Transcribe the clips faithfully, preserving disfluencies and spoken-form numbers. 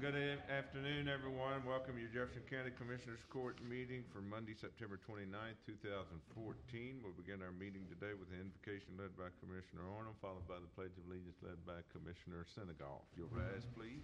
Good a- afternoon, everyone. Welcome to your Jefferson County Commissioners Court meeting for Monday, September twenty-ninth, two thousand fourteen. We'll begin our meeting today with the invocation led by Commissioner Arnold, followed by the Pledge of Allegiance led by Commissioner Senegal. If you'll rise, please.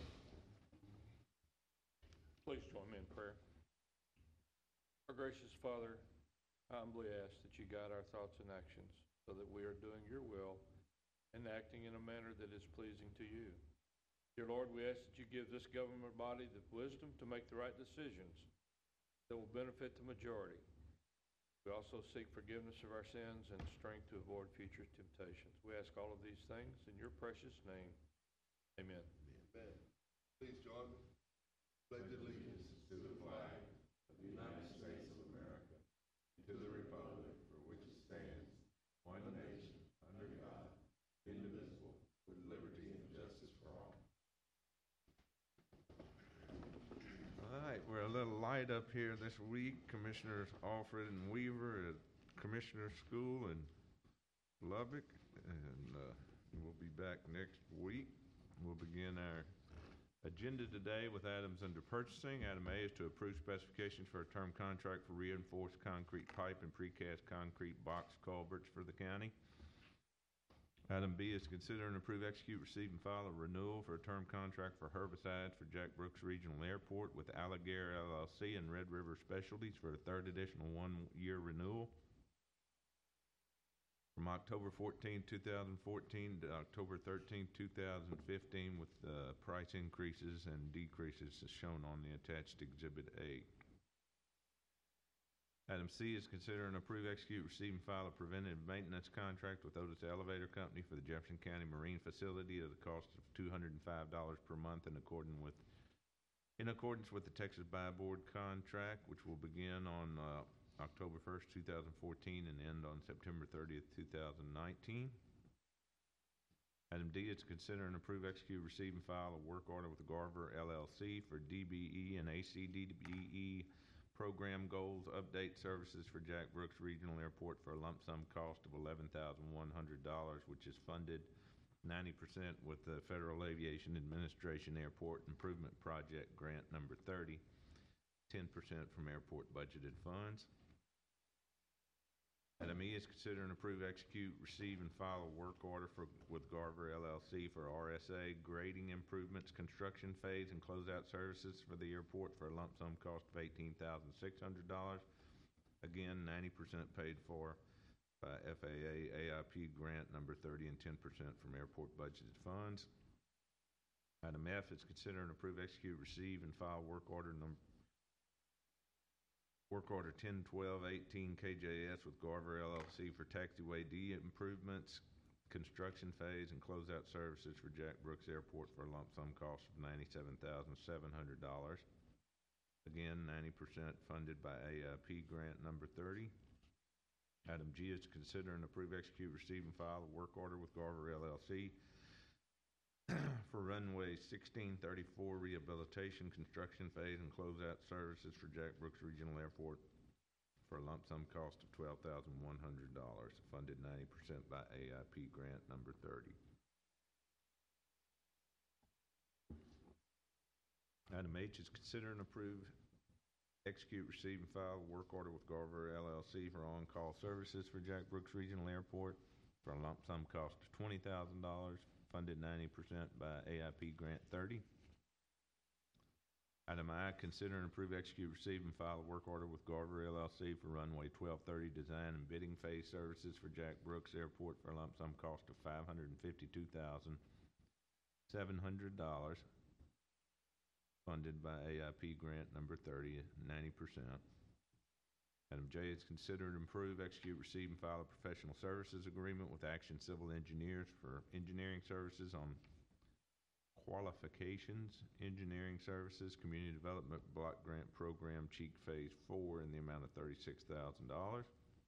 Please join me in prayer. Our gracious Father, I humbly ask that you guide our thoughts and actions so that we are doing your will and acting in a manner that is pleasing to you. Dear Lord, we ask that you give this government body the wisdom to make the right decisions that will benefit the majority. We also seek forgiveness of our sins and strength to avoid future temptations. We ask all of these things in your precious name. Amen. Amen. Please join me. Pledge allegiance to the flag of the United States of America and to the republic for which it stands, one nation, under God, indivisible, with liberty and justice for all. All right, we're a little light up here this week. Commissioners Alfred and Weaver at Commissioner School in Lubbock, and uh, we'll be back next week. We'll begin our agenda today with items under purchasing. Item A is to approve specifications for a term contract for reinforced concrete pipe and precast concrete box culverts for the county. Item B is to consider and approve, execute, receive, and file a renewal for a term contract for herbicides for Jack Brooks Regional Airport with Alligator L L C and Red River Specialties for a third additional one-year renewal from October fourteenth, two thousand fourteen to October thirteenth, two thousand fifteen, with uh, price increases and decreases as shown on the attached Exhibit A. Item C is consider and approve, execute, receive, and file a preventive maintenance contract with Otis Elevator Company for the Jefferson County Marine Facility at a cost of two hundred five dollars per month in accordance with in accordance with the Texas Buy Board contract, which will begin on uh, October first, two thousand fourteen and end on September thirtieth, two thousand nineteen. Item D is to consider and approve, execute, receive, and file a work order with Garver L L C for D B E and A C D B E program goals update services for Jack Brooks Regional Airport for a lump sum cost of eleven thousand one hundred dollars, which is funded ninety percent with the Federal Aviation Administration Airport Improvement Project Grant number thirty, ten percent from airport budgeted funds. Item E is consider and approve, execute, receive, and file a work order for with Garver L L C for R S A grading improvements, construction phase, and closeout services for the airport for a lump sum cost of eighteen thousand six hundred dollars. Again, ninety percent paid for by F A A A I P grant number thirty and ten percent from airport budgeted funds. Item F is consider and approve, execute, receive, and file work order number Work order ten twelve eighteen K J S with Garver L L C for taxiway D improvements, construction phase, and closeout services for Jack Brooks Airport for a lump sum cost of ninety-seven thousand seven hundred dollars. Again, ninety percent funded by A I P grant number thirty. Item G is to consider and approve, execute, receive, and file a work order with Garver L L C for runway sixteen thirty-four rehabilitation, construction phase, and closeout services for Jack Brooks Regional Airport for a lump sum cost of twelve thousand one hundred dollars, funded ninety percent by A I P grant number thirty. Item H is consider and approve, execute, receive, and file a work order with Garver L L C for on-call services for Jack Brooks Regional Airport for a lump sum cost of twenty thousand dollars, funded ninety percent by A I P grant thirty. Item I, consider and approve, execute, receive, and file a work order with Garver L L C for runway twelve thirty design and bidding phase services for Jack Brooks Airport for a lump sum cost of five hundred fifty-two thousand seven hundred dollars, funded by A I P grant number thirty, ninety percent. Item J is consider and approve, execute, receive, and file a professional services agreement with Action Civil Engineers for engineering services on qualifications, engineering services, community development block grant program, Cheek Phase four, in the amount of thirty-six thousand dollars.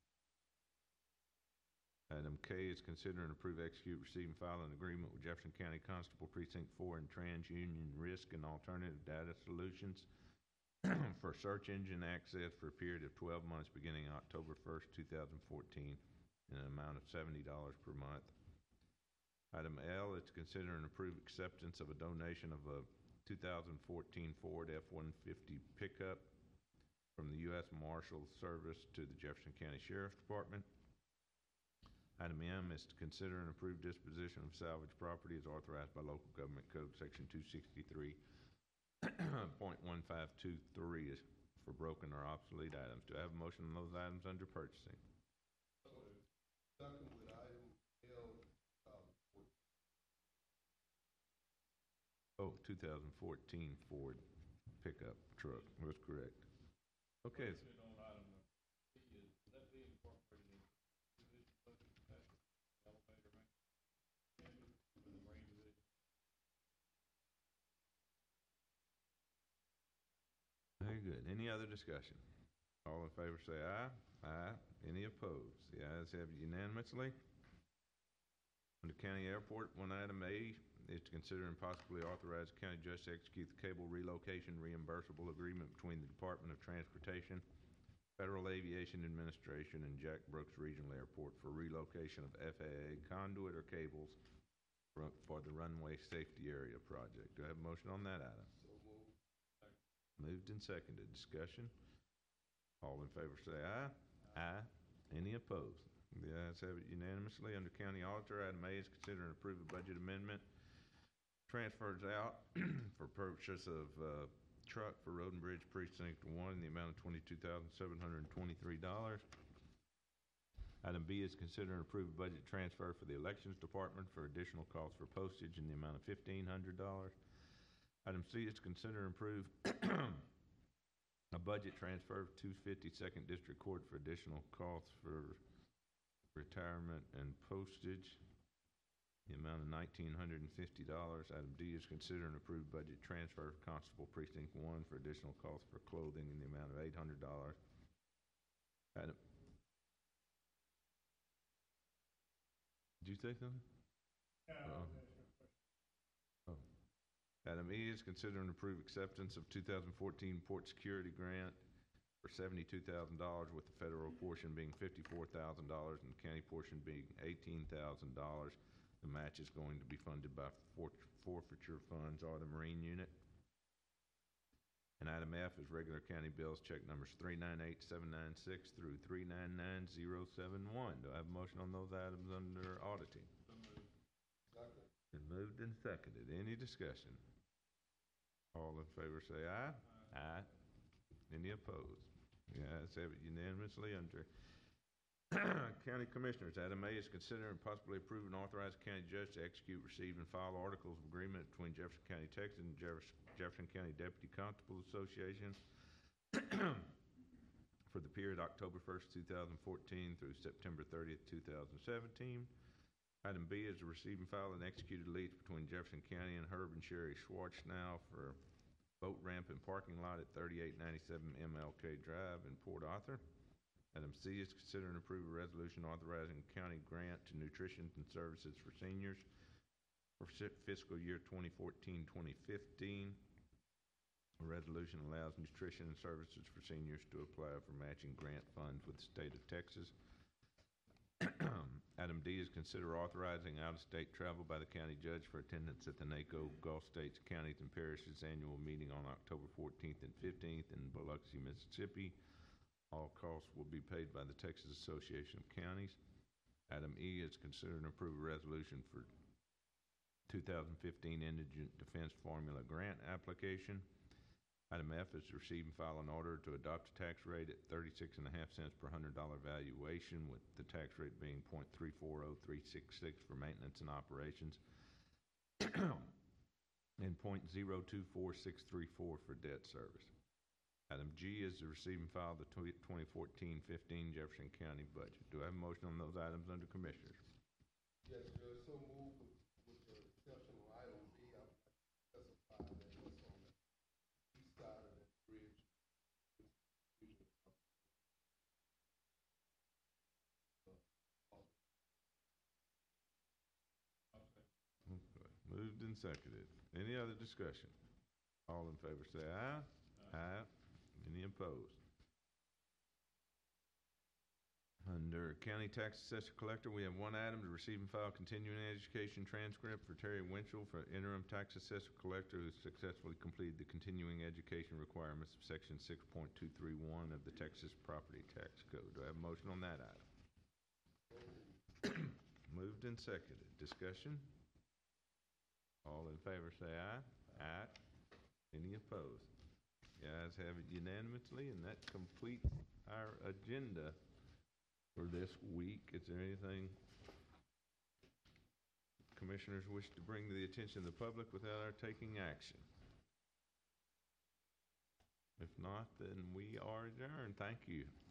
Item K is consider and approve, execute, receive, and file an agreement with Jefferson County Constable Precinct four and TransUnion Risk and Alternative Data Solutions for search engine access for a period of twelve months beginning October first, two thousand fourteen, in an amount of seventy dollars per month. Item L is to consider and approve acceptance of a donation of a two thousand fourteen Ford F one fifty pickup from the U S Marshals Service to the Jefferson County Sheriff's Department. Item M is to consider and approve disposition of salvage property as authorized by local government code section two sixty-three point one five two three is for broken or obsolete items. Do I have a motion on those items under purchasing? Second with item L, um, Oh, two thousand fourteen Ford pickup truck, that's correct. Okay, Question on item number B, is, will that be incorporated into the division budget, that elevator maintenance for the Marine Division? very good. Any other discussion? All in favor say aye. Aye. Any opposed? The ayes have it unanimously. Under County Airport, one item A is to consider and possibly authorize the county judge to execute the cable relocation reimbursable agreement between the Department of Transportation, Federal Aviation Administration, and Jack Brooks Regional Airport for relocation of F A A conduit or cables for, for the runway safety area project. Do I have a motion on that item? so moved. Moved and seconded. Discussion. All in favor say aye. Aye. Any opposed? The ayes have it unanimously. Under County Auditor, item A is consider and approve a budget amendment. Transfers out for purchase of uh, truck for Road and Bridge Precinct One in the amount of twenty-two thousand seven hundred and twenty-three dollars. Item B is consider and approve a budget transfer for the Elections Department for additional costs for postage in the amount of fifteen hundred dollars. Item C is consider and approve a budget transfer of two fifty Second District Court for additional costs for retirement and postage, the amount of nineteen hundred and fifty dollars. Item D is consider and approve budget transfer of Constable Precinct One for additional costs for clothing in the amount of eight hundred dollars. Item. Did you say something? Yeah. Oh. Oh. Item E is consider and approve acceptance of two thousand fourteen Port Security Grant for seventy-two thousand dollars, with the federal portion being fifty-four thousand dollars and the county portion being eighteen thousand dollars. The match is going to be funded by fort- forfeiture funds or the Marine Unit. And item F is regular county bills, check numbers three nine eight seven nine six through three nine nine zero seven one. Do I have a motion on those items under auditing? So moved. Second. Been moved and seconded. Any discussion? All in favor say aye. Aye. Any opposed? The ayes have it unanimously. Under County Commissioners, item A is consider and possibly approve and authorize the county judge to execute, receive, and file articles of agreement between Jefferson County, Texas and Jefferson, Jefferson County Deputy Constable Association for the period October first, two thousand fourteen through September thirtieth, two thousand seventeen. Item B is to receive and file an executed lease between Jefferson County and Herb and Sherry Schwartz-Now for boat ramp and parking lot at thirty-eight ninety-seven M L K Drive in Port Arthur. Item C is consider and approve a resolution authorizing county grant to nutrition and services for seniors for fiscal year twenty fourteen twenty fifteen. A resolution allows nutrition and services for seniors to apply for matching grant funds with the state of Texas. Item D is consider authorizing out-of-state travel by the county judge for attendance at the NACO Gulf States, Counties, and Parishes annual meeting on October fourteenth and fifteenth in Biloxi, Mississippi. All costs will be paid by the Texas Association of Counties. Item E is consider and approve a resolution for two thousand fifteen Indigent Defense Formula Grant application. Item F is to receive and file an order to adopt a tax rate at thirty-six and a half cents per hundred dollar valuation, with the tax rate being point three four oh three six six for maintenance and operations and point zero two four six three four for debt service. Item G is to receive and file the twenty fourteen fifteen Jefferson County budget. Do I have a motion on those items under Commissioners? Yes, Judge, so moved with, with the exception of item B. I would like to specify that that's on the east side of that bridge. Okay. Moved and seconded. Any other discussion? All in favor say aye. Aye. Any opposed? Under County Tax Assessor Collector, we have one item to receive and file continuing education transcript for Terry Winchell for interim tax assessor collector who successfully completed the continuing education requirements of section six point two three one of the Texas Property Tax Code. Do I have a motion on that item? Moved and seconded. Discussion? All in favor say aye. Aye. Any opposed? The ayes have it unanimously, and that completes our agenda for this week. Is there anything commissioners wish to bring to the attention of the public without our taking action? If not, then we are adjourned. Thank you.